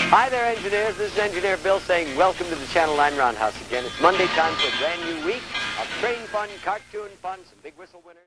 Hi there, engineers. This is Engineer Bill saying welcome to the Channel 9 Roundhouse again. It's Monday time for a brand new week of train fun, cartoon fun, some big whistle winners.